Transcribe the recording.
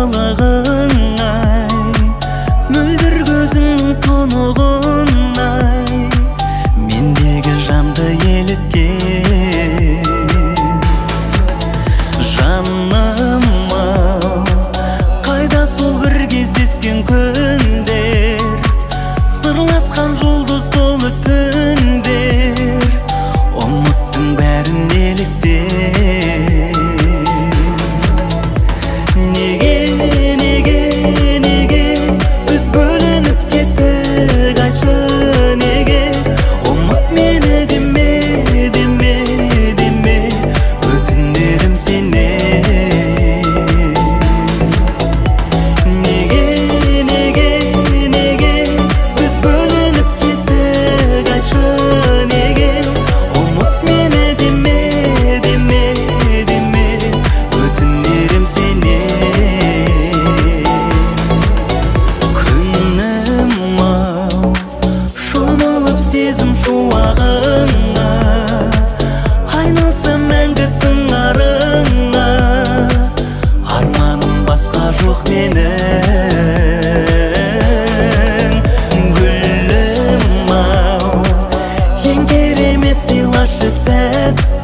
тазалығың-ай, мөлдір көзіңнің тұнығын-ай, мендегі жанды еліткен. Жаным-ау, қайда сол бір кездескен күндер, сырласқан жұлдыз толы түндер, ұмыттың бәрін неліктен? Неге біз бөлініп кеттік, айтшы неге? Ұмыт мені деме, өтінерім сенен. Неге біз бөлініп кеттік, айтшы неге? Ұмыт мені деме, өтінерім сенен. Күнім-ау, шомылып сезім шуағыңа, айналсам мәңгі сыңарыңа, арманым басқа жоқ менің. Гүлім-ау, ең керемет сыйлашы сәт